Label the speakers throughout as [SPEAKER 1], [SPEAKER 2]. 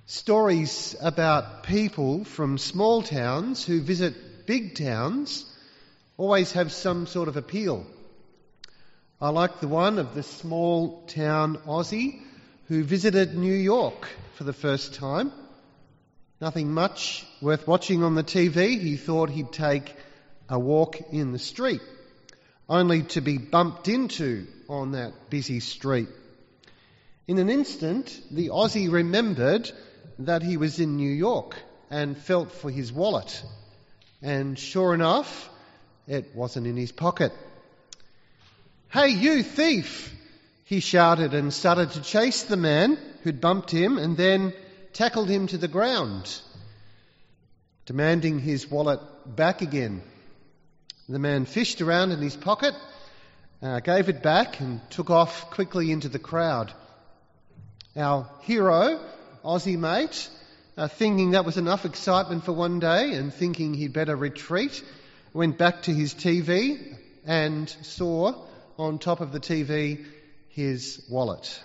[SPEAKER 1] Stories about people from small towns who visit big towns always have some sort of appeal. I like the one of the small town Aussie who visited New York for the first time. Nothing much worth watching on the TV. He thought he'd take a walk in the street, only to be bumped into on that busy street. In an instant, the Aussie remembered that he was in New York and felt for his wallet. And sure enough, it wasn't in his pocket. "Hey, you thief!" he shouted and started to chase the man who'd bumped him and then tackled him to the ground, demanding his wallet back again. The man fished around in his pocket, gave it back and took off quickly into the crowd. Our hero, Aussie mate, thinking that was enough excitement for one day and thinking he'd better retreat, went back to his TV and saw on top of the TV his wallet.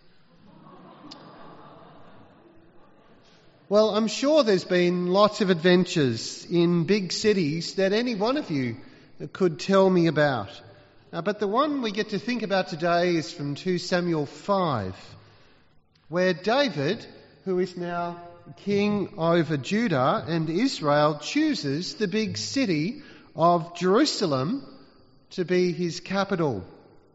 [SPEAKER 1] Well, I'm sure there's been lots of adventures in big cities that any one of you could tell me about. But the one we get to think about today is from 2 Samuel 5, where David, who is now king over Judah and Israel, chooses the big city of Jerusalem to be his capital.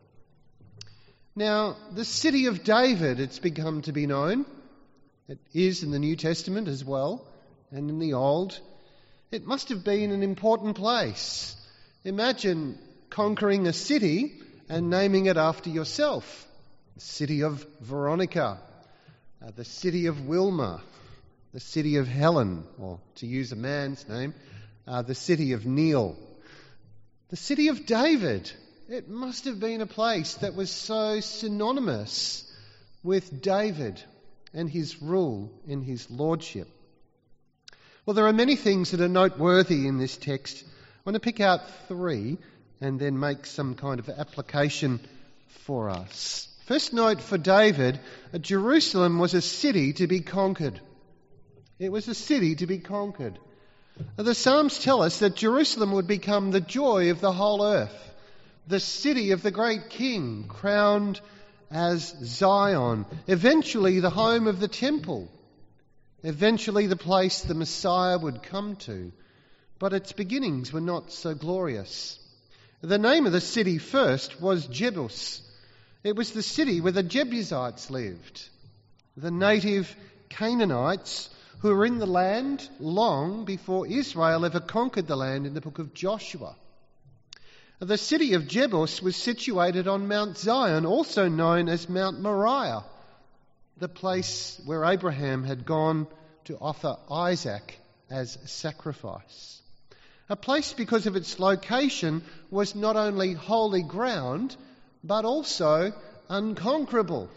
[SPEAKER 1] Now, the city of David, it's become to be known. It is in the New Testament as well, and in the Old. It must have been an important place. Imagine conquering a city and naming it after yourself. The city of Veronica, the city of Wilma, the city of Helen, or to use a man's name, the city of Neil. The city of David. It must have been a place that was so synonymous with David and his rule and his lordship. Well, there are many things that are noteworthy in this text. I want to pick out 3 and then make some kind of application for us. First note for David, Jerusalem was a city to be conquered. It was a city to be conquered. The Psalms tell us that Jerusalem would become the joy of the whole earth, the city of the great King, crowned as Zion, eventually the home of the temple, eventually the place the Messiah would come to. But its beginnings were not so glorious. The name of the city first was Jebus. It was the city where the Jebusites lived, the native Canaanites who were in the land long before Israel ever conquered the land in the book of Joshua. The city of Jebus was situated on Mount Zion, also known as Mount Moriah, the place where Abraham had gone to offer Isaac as sacrifice. A place, because of its location, was not only holy ground, but also unconquerable.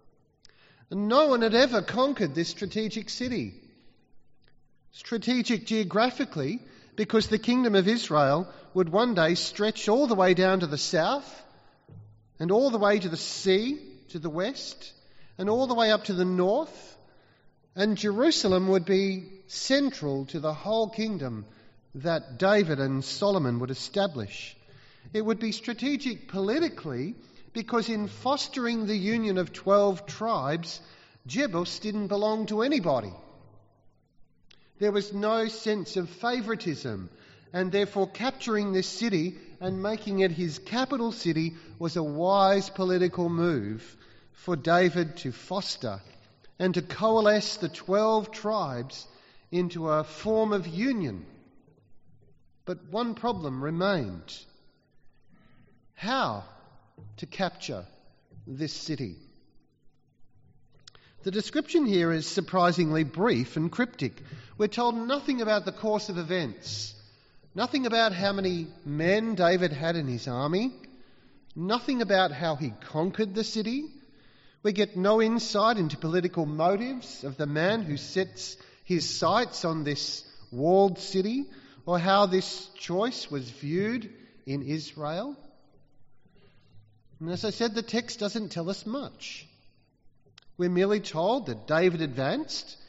[SPEAKER 1] No one had ever conquered this strategic city. Strategic geographically, because the kingdom of Israel would one day stretch all the way down to the south and all the way to the sea, to the west, and all the way up to the north. And Jerusalem would be central to the whole kingdom that David and Solomon would establish. It would be strategic politically because in fostering the union of 12 tribes, Jebus didn't belong to anybody. There was no sense of favouritism, and therefore capturing this city and making it his capital city was a wise political move for David to foster and to coalesce the 12 tribes into a form of union. But one problem remained. How to capture this city? The description here is surprisingly brief and cryptic. We're told nothing about the course of events, nothing about how many men David had in his army, nothing about how he conquered the city. We get no insight into political motives of the man who sets his sights on this walled city, or how this choice was viewed in Israel. And as I said, the text doesn't tell us much. We're merely told that David advanced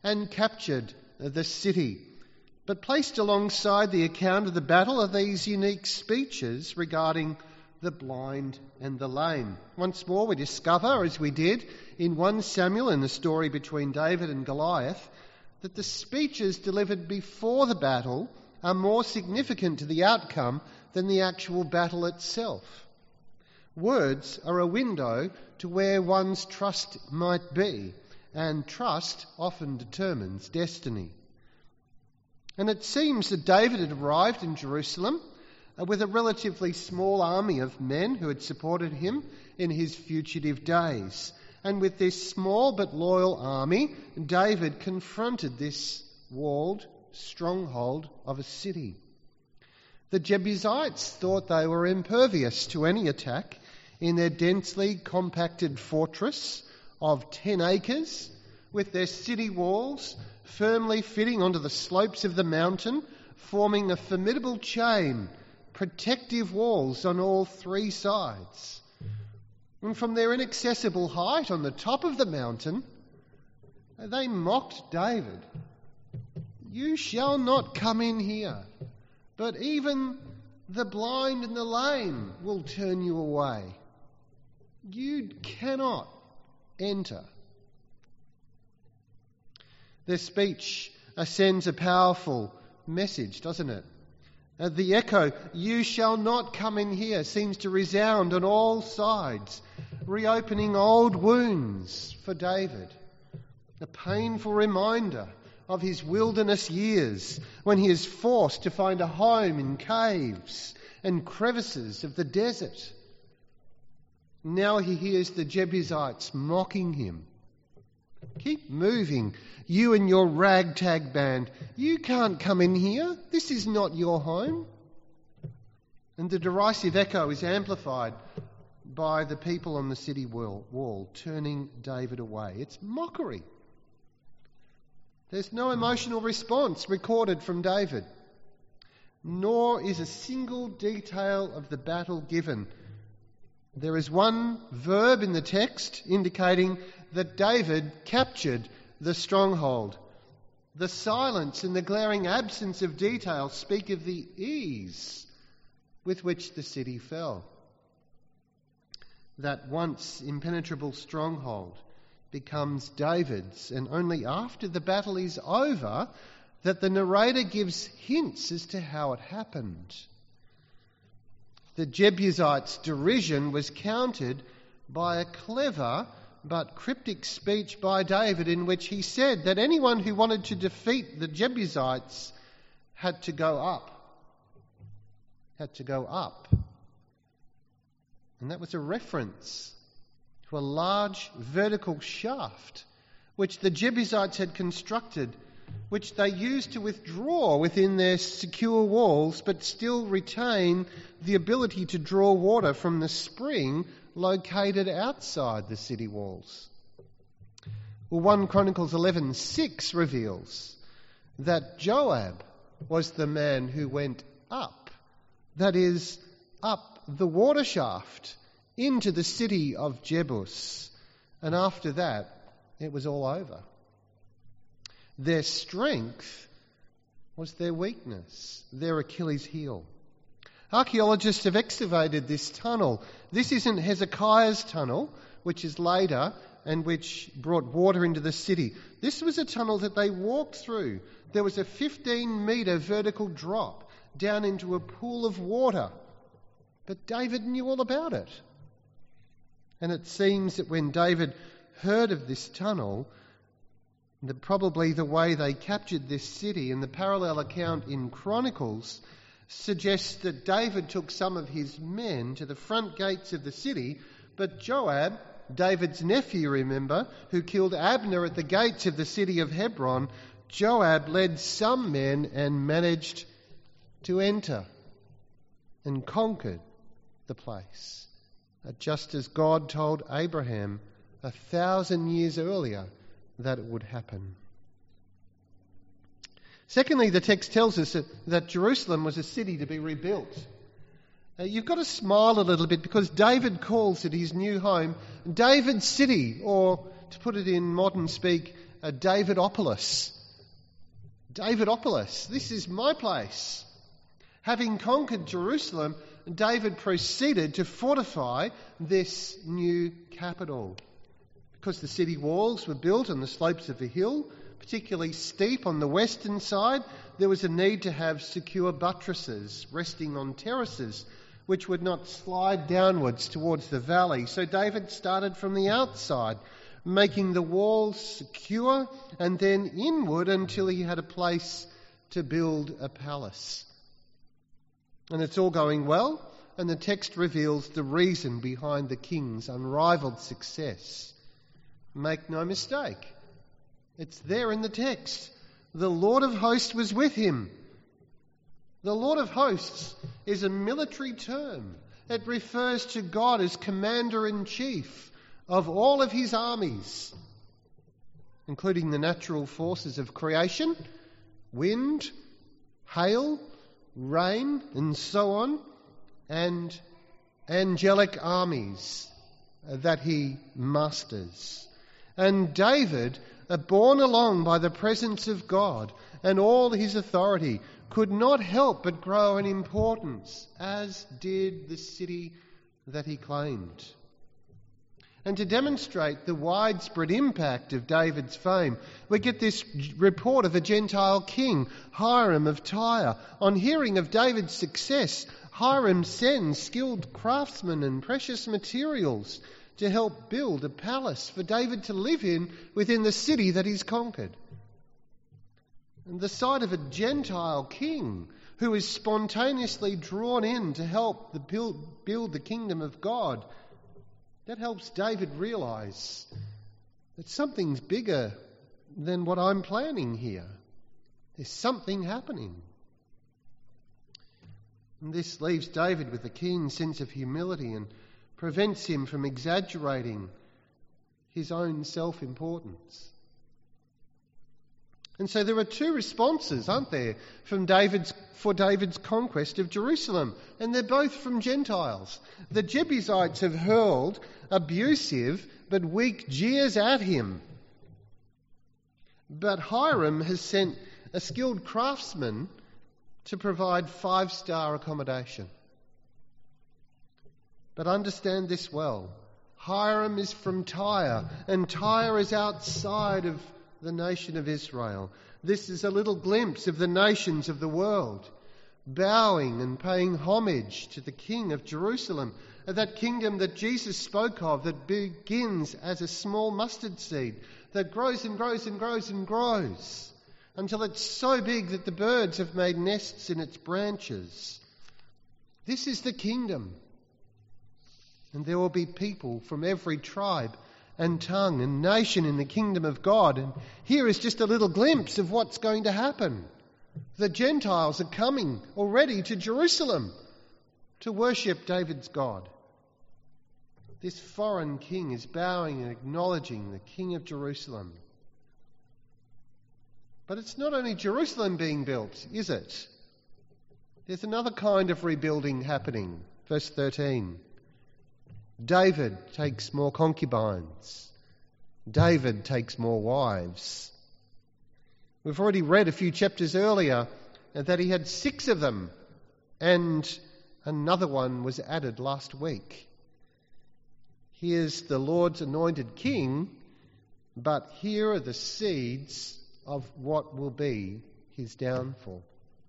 [SPEAKER 1] and captured the city. But placed alongside the account of the battle are these unique speeches regarding the blind and the lame. Once more we discover, as we did in 1 Samuel in the story between David and Goliath, that the speeches delivered before the battle are more significant to the outcome than the actual battle itself. Words are a window to where one's trust might be, and trust often determines destiny. And it seems that David had arrived in Jerusalem with a relatively small army of men who had supported him in his fugitive days. And with this small but loyal army, David confronted this walled stronghold of a city. The Jebusites thought they were impervious to any attack in their densely compacted fortress of 10 acres, with their city walls firmly fitting onto the slopes of the mountain, forming a formidable chain, protective walls on all 3 sides. And from their inaccessible height on the top of the mountain, they mocked David. "You shall not come in here, but even the blind and the lame will turn you away. You cannot enter." Their speech sends a powerful message, doesn't it? The echo, "You shall not come in here," seems to resound on all sides, reopening old wounds for David. A painful reminder of his wilderness years when he is forced to find a home in caves and crevices of the desert. Now he hears the Jebusites mocking him. "Keep moving, you and your ragtag band. You can't come in here. This is not your home." And the derisive echo is amplified by the people on the city wall turning David away. It's mockery. There's no emotional response recorded from David, nor is a single detail of the battle given. There is one verb in the text indicating that David captured the stronghold. The silence and the glaring absence of detail speak of the ease with which the city fell. That once impenetrable stronghold becomes David's, and only after the battle is over that the narrator gives hints as to how it happened. The Jebusites' derision was countered by a clever but cryptic speech by David in which he said that anyone who wanted to defeat the Jebusites had to go up. Had to go up. And that was a reference to a large vertical shaft which the Jebusites had constructed, which they used to withdraw within their secure walls but still retain the ability to draw water from the spring located outside the city walls. Well, 1 Chronicles 11:6 reveals that Joab was the man who went up, that is, up the water shaft into the city of Jebus. And after that, it was all over. Their strength was their weakness, their Achilles heel. Archaeologists have excavated this tunnel. This isn't Hezekiah's tunnel, which is later and which brought water into the city. This was a tunnel that they walked through. There was a 15-metre vertical drop down into a pool of water. But David knew all about it. And it seems that when David heard of this tunnel, that probably the way they captured this city, and the parallel account in Chronicles suggests that David took some of his men to the front gates of the city, but Joab, David's nephew, remember, who killed Abner at the gates of the city of Hebron, Joab led some men and managed to enter and conquered the place, just as God told Abraham 1,000 years earlier that it would happen. Secondly, the text tells us that Jerusalem was a city to be rebuilt. You've got to smile a little bit because David calls it his new home, David's city, or to put it in modern speak, Davidopolis. Davidopolis, this is my place. Having conquered Jerusalem, David proceeded to fortify this new capital. Because the city walls were built on the slopes of a hill, particularly steep on the western side, there was a need to have secure buttresses resting on terraces which would not slide downwards towards the valley. So David started from the outside, making the walls secure and then inward until he had a place to build a palace. And it's all going well, and the text reveals the reason behind the king's unrivaled success. Make no mistake, it's there in the text. The Lord of hosts was with him. The Lord of hosts is a military term. It refers to God as commander-in-chief of all of his armies, including the natural forces of creation, wind, hail, rain, and so on, and angelic armies that he musters. And David, borne along by the presence of God and all his authority, could not help but grow in importance, as did the city that he claimed. And to demonstrate the widespread impact of David's fame, we get this report of a Gentile king, Hiram of Tyre. On hearing of David's success, Hiram sends skilled craftsmen and precious materials to help build a palace for David to live in within the city that he's conquered. And the sight of a Gentile king who is spontaneously drawn in to help build the kingdom of God, that helps David realise that something's bigger than what I'm planning here. There's something happening. And this leaves David with a keen sense of humility and prevents him from exaggerating his own self-importance. And so there are two responses, aren't there, for David's conquest of Jerusalem, and they're both from Gentiles. The Jebusites have hurled abusive but weak jeers at him. But Hiram has sent a skilled craftsman to provide 5-star accommodation. But understand this well. Hiram is from Tyre, and Tyre is outside of the nation of Israel. This is a little glimpse of the nations of the world, bowing and paying homage to the King of Jerusalem, that kingdom that Jesus spoke of, that begins as a small mustard seed, that grows and grows and grows and grows, until it's so big that the birds have made nests in its branches. This is the kingdom. And there will be people from every tribe and tongue and nation in the kingdom of God. And here is just a little glimpse of what's going to happen. The Gentiles are coming already to Jerusalem to worship David's God. This foreign king is bowing and acknowledging the King of Jerusalem. But it's not only Jerusalem being built, is it? There's another kind of rebuilding happening. Verse 13. David takes more concubines. David takes more wives. We've already read a few chapters earlier that he had 6 of them, and another one was added last week. Here's the Lord's anointed king, but here are the seeds of what will be his downfall.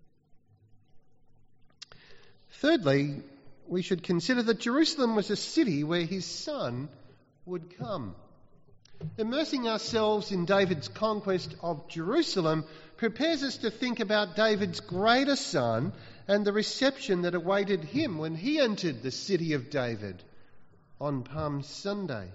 [SPEAKER 1] Thirdly, we should consider that Jerusalem was a city where his son would come. Immersing ourselves in David's conquest of Jerusalem prepares us to think about David's greater son and the reception that awaited him when he entered the city of David on Palm Sunday.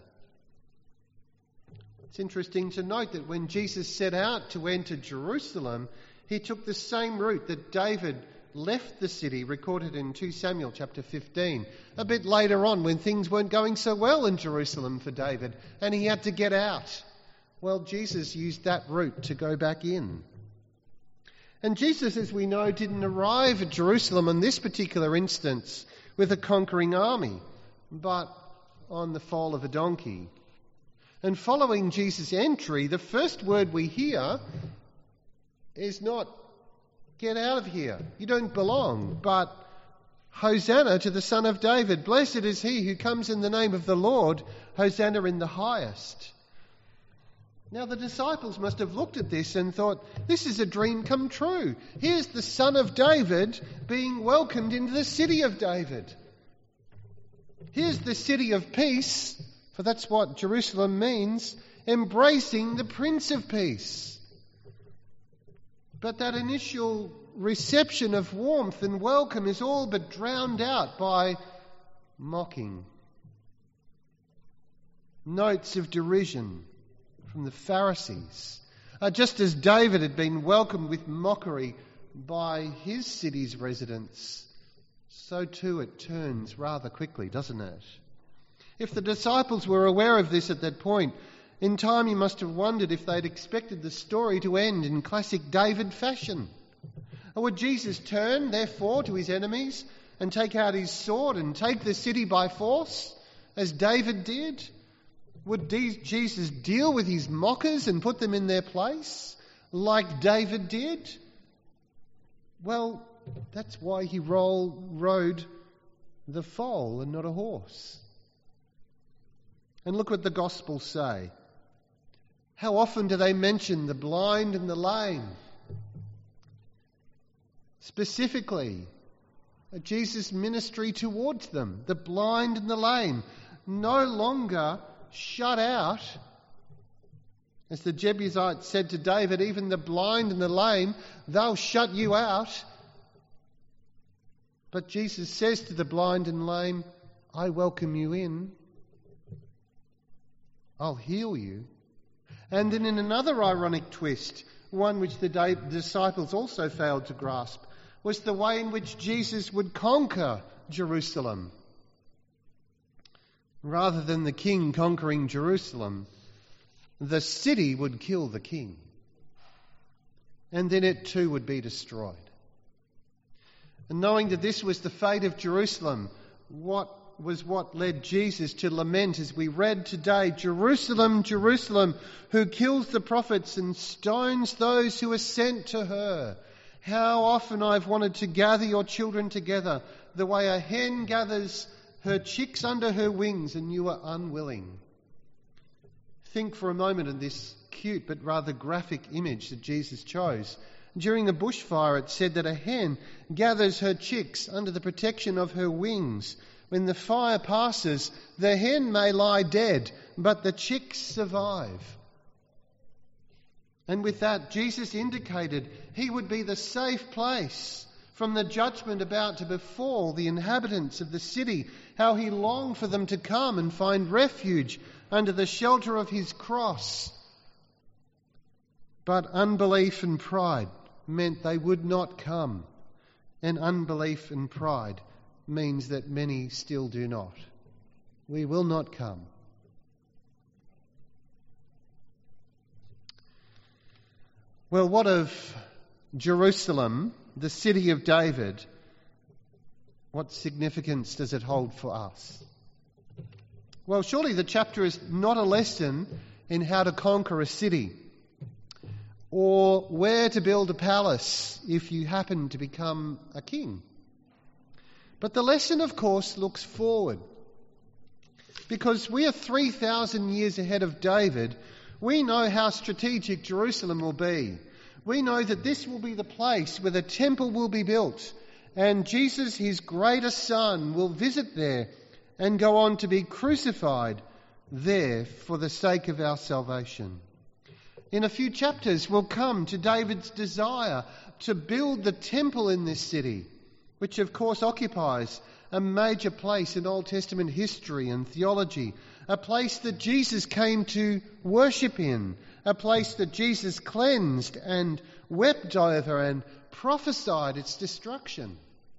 [SPEAKER 1] It's interesting to note that when Jesus set out to enter Jerusalem, he took the same route that David left the city, recorded in 2 Samuel chapter 15, a bit later on when things weren't going so well in Jerusalem for David and he had to get out. Well, Jesus used that route to go back in. And Jesus, as we know, didn't arrive at Jerusalem in this particular instance with a conquering army, but on the foal of a donkey. And following Jesus' entry, the first word we hear is not, "Get out of here, you don't belong," but "Hosanna to the Son of David. Blessed is he who comes in the name of the Lord. Hosanna in the highest." Now the disciples must have looked at this and thought, this is a dream come true. Here's the Son of David being welcomed into the city of David. Here's the city of peace, for that's what Jerusalem means, embracing the Prince of Peace. But that initial reception of warmth and welcome is all but drowned out by mocking. Notes of derision from the Pharisees. Just as David had been welcomed with mockery by his city's residents, so too it turns rather quickly, doesn't it? If the disciples were aware of this at that point, in time you must have wondered if they'd expected the story to end in classic David fashion. Or would Jesus turn, therefore, to his enemies and take out his sword and take the city by force, as David did? Would Jesus deal with his mockers and put them in their place, like David did? Well, that's why he rode the foal and not a horse. And look what the Gospels say. How often do they mention the blind and the lame? Specifically, Jesus' ministry towards them, the blind and the lame, no longer shut out. As the Jebusites said to David, even the blind and the lame, they'll shut you out. But Jesus says to the blind and lame, I welcome you in. I'll heal you. And then in another ironic twist, one which the disciples also failed to grasp, was the way in which Jesus would conquer Jerusalem. Rather than the king conquering Jerusalem, the city would kill the king. And then it too would be destroyed. And knowing that this was the fate of Jerusalem, what led Jesus to lament as we read today, Jerusalem, Jerusalem, who kills the prophets and stones those who are sent to her. How often I've wanted to gather your children together, the way a hen gathers her chicks under her wings, and you are unwilling. Think for a moment of this cute but rather graphic image that Jesus chose. During the bushfire, it said that a hen gathers her chicks under the protection of her wings. When the fire passes, the hen may lie dead, but the chicks survive. And with that, Jesus indicated he would be the safe place from the judgment about to befall the inhabitants of the city, how he longed for them to come and find refuge under the shelter of his cross. But unbelief and pride meant they would not come. And unbelief and pride means that many still do not. We will not come. Well, what of Jerusalem, the city of David? What significance does it hold for us? Well, surely the chapter is not a lesson in how to conquer a city or where to build a palace if you happen to become a king. But the lesson, of course, looks forward. Because we are 3,000 years ahead of David, we know how strategic Jerusalem will be. We know that this will be the place where the temple will be built, and Jesus, his greatest son, will visit there and go on to be crucified there for the sake of our salvation. In a few chapters, we'll come to David's desire to build the temple in this city, which of course occupies a major place in Old Testament history and theology, a place that Jesus came to worship in, a place that Jesus cleansed and wept over and prophesied its destruction.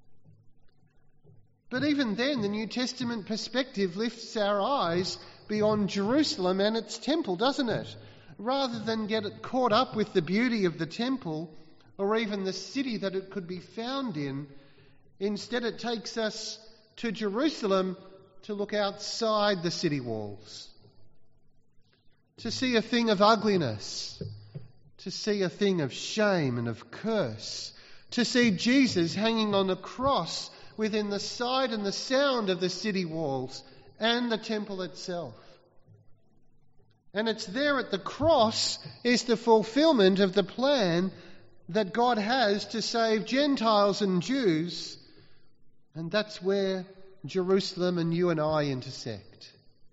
[SPEAKER 1] But even then, the New Testament perspective lifts our eyes beyond Jerusalem and its temple, doesn't it? Rather than get it caught up with the beauty of the temple or even the city that it could be found in, instead it takes us to Jerusalem to look outside the city walls. to see a thing of ugliness, to see a thing of shame and of curse, to see Jesus hanging on a cross within the sight and the sound of the city walls and the temple itself. And it's there at the cross is the fulfillment of the plan that God has to save Gentiles and Jews. And that's where Jerusalem and you and I intersect.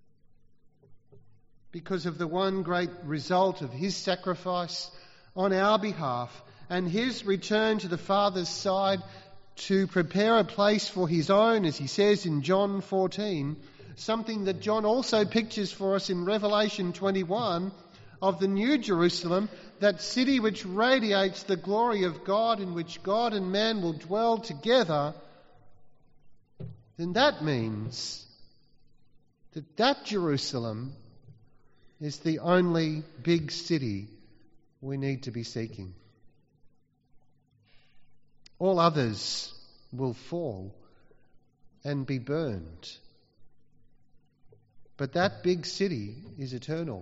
[SPEAKER 1] Because of the one great result of his sacrifice on our behalf and his return to the Father's side to prepare a place for his own, as he says in John 14, something that John also pictures for us in Revelation 21 of the New Jerusalem, that city which radiates the glory of God, in which God and man will dwell together, then that means that Jerusalem is the only big city we need to be seeking. All others will fall and be burned. But that big city is eternal.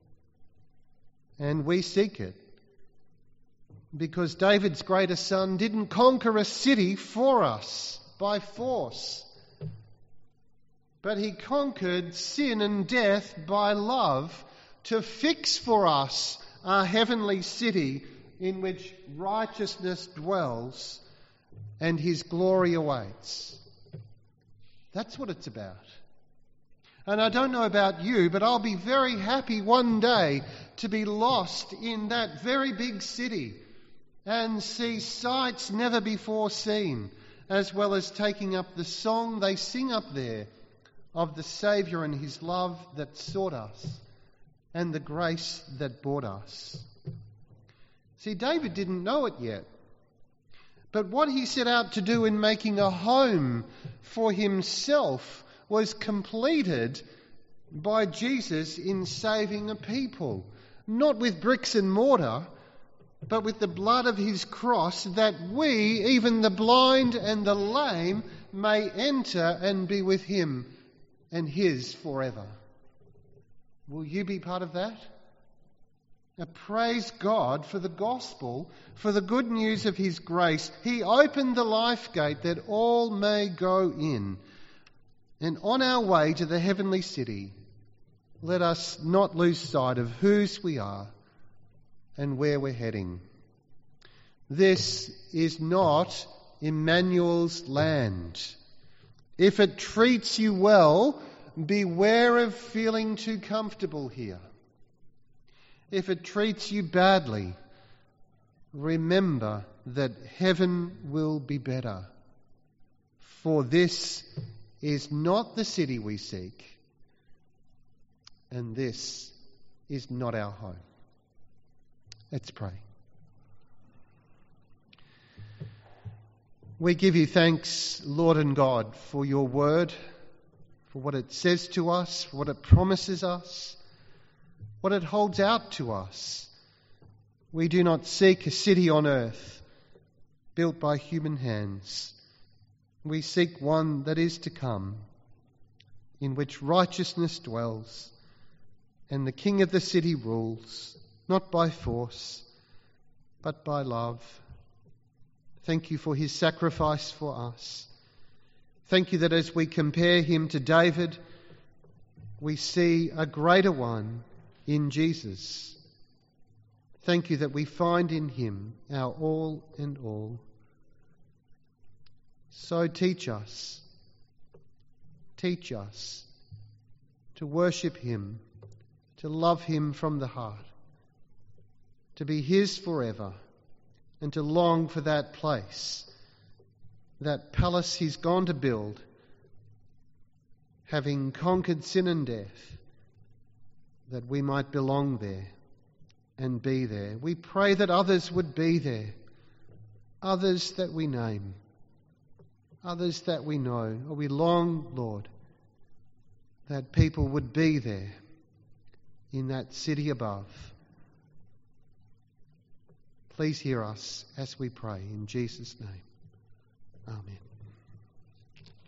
[SPEAKER 1] And we seek it because David's greatest son didn't conquer a city for us by force, but he conquered sin and death by love to fix for us a heavenly city in which righteousness dwells and his glory awaits. That's what it's about. And I don't know about you, but I'll be very happy one day to be lost in that very big city and see sights never before seen, as well as taking up the song they sing up there of the Saviour and his love that sought us and the grace that bought us. See, David didn't know it yet, but what he set out to do in making a home for himself was completed by Jesus in saving a people, not with bricks and mortar, but with the blood of his cross, that we, even the blind and the lame, may enter and be with him and his forever. Will you be part of that? Now, praise God for the gospel, for the good news of his grace. He opened the life gate that all may go in. And on our way to the heavenly city, let us not lose sight of whose we are and where we're heading. This is not Emmanuel's land. If it treats you well, beware of feeling too comfortable here. If it treats you badly, remember that heaven will be better. For this is not the city we seek, and this is not our home. Let's pray. We give you thanks, Lord and God, for your word, for what it says to us, for what it promises us, what it holds out to us. We do not seek a city on earth built by human hands. We seek one that is to come, in which righteousness dwells, and the King of the city rules, not by force, but by love. Thank you for his sacrifice for us. Thank you that as we compare him to David, we see a greater one in Jesus. Thank you that we find in him our all and all. So teach us to worship him, to love him from the heart, to be his forever, and to long for that place, that palace he's gone to build, having conquered sin and death, that we might belong there and be there. We pray that others would be there, others that we name, others that we know. Or we long, Lord, that people would be there in that city above. Please hear us as we pray in Jesus' name. Amen.